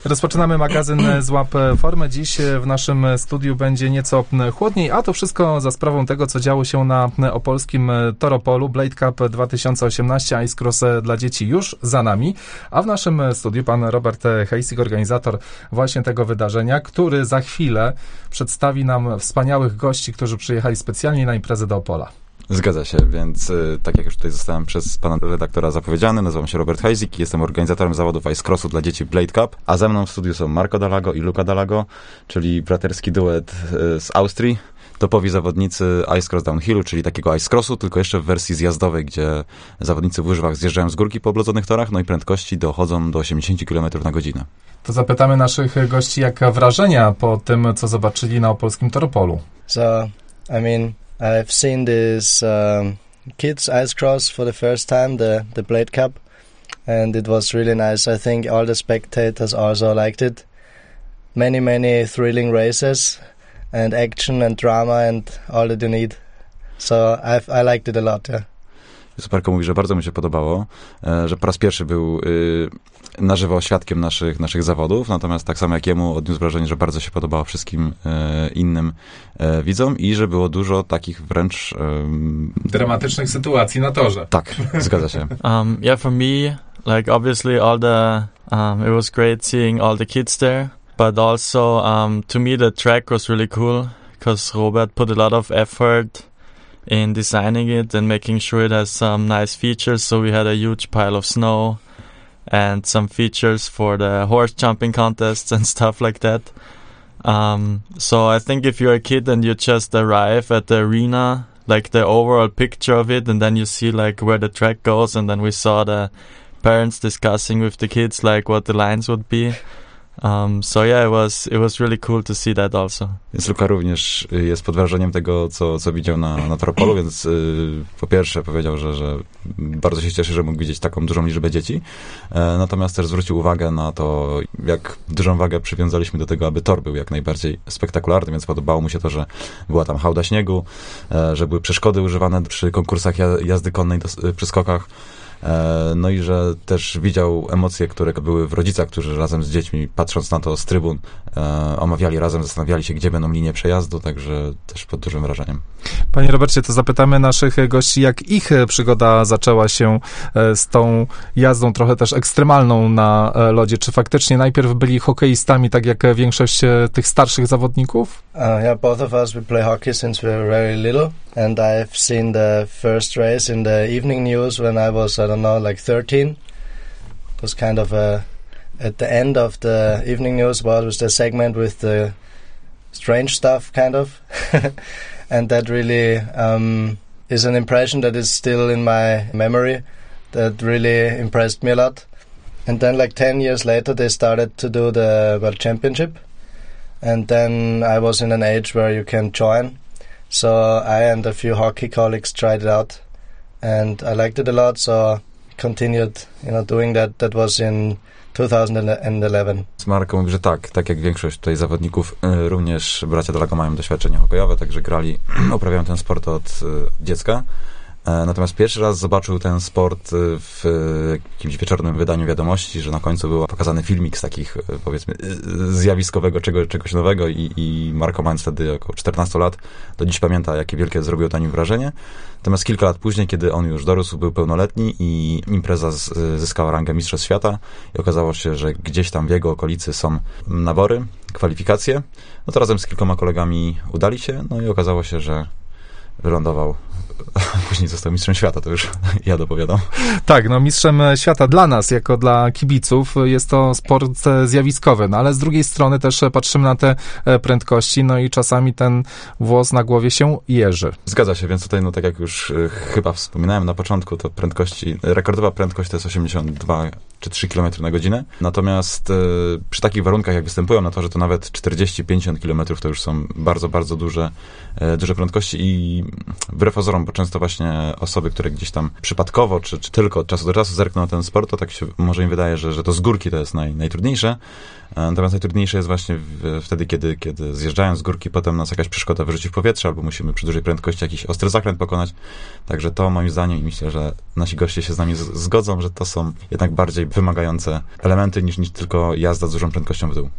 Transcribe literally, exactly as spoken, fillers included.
Rozpoczynamy magazyn Złap Formę. Dziś w naszym studiu będzie nieco chłodniej, a to wszystko za sprawą tego, co działo się na opolskim Toropolu. Blade Cup dwa tysiące osiemnaście Ice Cross dla dzieci już za nami, a w naszym studiu pan Robert Hejsik, organizator właśnie tego wydarzenia, który za chwilę przedstawi nam wspaniałych gości, którzy przyjechali specjalnie na imprezę do Opola. Zgadza się, więc y, tak jak już tutaj zostałem przez pana redaktora zapowiedziany, nazywam się Robert Hejsik i jestem organizatorem zawodów Ice Crossu dla dzieci Blade Cup, a ze mną w studiu są Marco Dalago i Luca Dalago, czyli braterski duet y, z Austrii, topowi zawodnicy Ice Cross Downhillu, czyli takiego Ice Crossu, tylko jeszcze w wersji zjazdowej, gdzie zawodnicy w łyżwach zjeżdżają z górki po oblodzonych torach, no i prędkości dochodzą do osiemdziesiąt kilometrów na godzinę. To zapytamy naszych gości, jak wrażenia po tym, co zobaczyli na opolskim Toropolu. So, I mean... I've seen this um, kids ice cross for the first time, the, the Blade Cup, and it was really nice. I think all the spectators also liked it. Many, many thrilling races and action and drama and all that you need. So I've, I liked it a lot, yeah. Superko mówi, że bardzo mu się podobało, że po raz pierwszy był y, na żywo świadkiem naszych, naszych zawodów, natomiast tak samo jak jemu odniósł wrażenie, że bardzo się podobało wszystkim y, innym y, widzom i że było dużo takich wręcz... Y, dramatycznych sytuacji na torze. Tak, zgadza się. Um, yeah, for me, like obviously all the... Um, it was great seeing all the kids there, but also um, to me the track was really cool, because Robert put a lot of effort in designing it and making sure it has some nice features. So we had a huge pile of snow and some features for the horse jumping contests and stuff like that. Um, so I think if you're a kid and you just arrive at the arena, like the overall picture of it, and then you see like where the track goes, and then we saw the parents discussing with the kids like what the lines would be. Um, so yeah, it was it was really cool to see that also. Więc Luka również jest pod wrażeniem tego, co, co widział na, na Toropolu, więc y, po pierwsze powiedział, że, że bardzo się cieszy, że mógł widzieć taką dużą liczbę dzieci, e, natomiast też zwrócił uwagę na to, jak dużą wagę przywiązaliśmy do tego, aby tor był jak najbardziej spektakularny, więc podobało mu się to, że była tam hałda śniegu, e, że były przeszkody używane przy konkursach jazdy konnej do, przy skokach. No i że też widział emocje, które były w rodzicach, którzy razem z dziećmi, patrząc na to z trybun, e, omawiali razem, zastanawiali się, gdzie będą linie przejazdu, także też pod dużym wrażeniem. Panie Robercie, to zapytamy naszych gości, jak ich przygoda zaczęła się z tą jazdą trochę też ekstremalną na lodzie. Czy faktycznie najpierw byli hokeistami, tak jak większość tych starszych zawodników? Uh, yeah, both of us, we play hockey since we were very little. And I've seen the first race in the evening news when I was, I don't know, like thirteen. It was kind of a, at the end of the evening news was the segment with the strange stuff, kind of. And that really um, is an impression that is still in my memory. That really impressed me a lot. And then like ten years later, they started to do the World Championship. And then I was in an age where you can join. So I and a few hockey colleagues tried it out, and I liked it a lot. So continued, you know, doing that. That was in two thousand eleven. Marko mówi, że tak, tak jak większość tutaj zawodników, y, również bracia Dalago mają doświadczenie hokejowe, także grali, uprawiają ten sport od y, dziecka. Natomiast pierwszy raz zobaczył ten sport w jakimś wieczornym wydaniu Wiadomości, że na końcu był pokazany filmik z takich, powiedzmy, zjawiskowego czego, czegoś nowego i, i Marko, mając wtedy około czternaście lat, do dziś pamięta, jakie wielkie zrobiło to nim wrażenie. Natomiast kilka lat później, kiedy on już dorósł, był pełnoletni i impreza z, zyskała rangę Mistrzostw Świata i okazało się, że gdzieś tam w jego okolicy są nabory, kwalifikacje, no to razem z kilkoma kolegami udali się, no i okazało się, że wylądował, później został mistrzem świata, to już ja dopowiadam. Tak, no mistrzem świata dla nas, jako dla kibiców, jest to sport zjawiskowy, no ale z drugiej strony też patrzymy na te prędkości, no i czasami ten włos na głowie się jeży. Zgadza się, więc tutaj, no tak jak już chyba wspominałem na początku, to prędkości, rekordowa prędkość to jest osiemdziesiąt dwa czy trzy kilometry na godzinę, natomiast y, przy takich warunkach, jak występują na torze, to nawet czterdzieści do pięćdziesięciu kilometrów to już są bardzo, bardzo duże, y, duże prędkości i wbrew pozorom, bo często właśnie osoby, które gdzieś tam przypadkowo, czy, czy tylko od czasu do czasu zerkną na ten sport, to tak się może im wydaje, że, że to z górki to jest naj, najtrudniejsze, Natomiast najtrudniejsze jest właśnie w, wtedy, kiedy, kiedy zjeżdżając z górki, potem nas jakaś przeszkoda wyrzuci w powietrze, albo musimy przy dużej prędkości jakiś ostry zakręt pokonać. Także to moim zdaniem i myślę, że nasi goście się z nami z, zgodzą, że to są jednak bardziej wymagające elementy niż, niż tylko jazda z dużą prędkością w dół.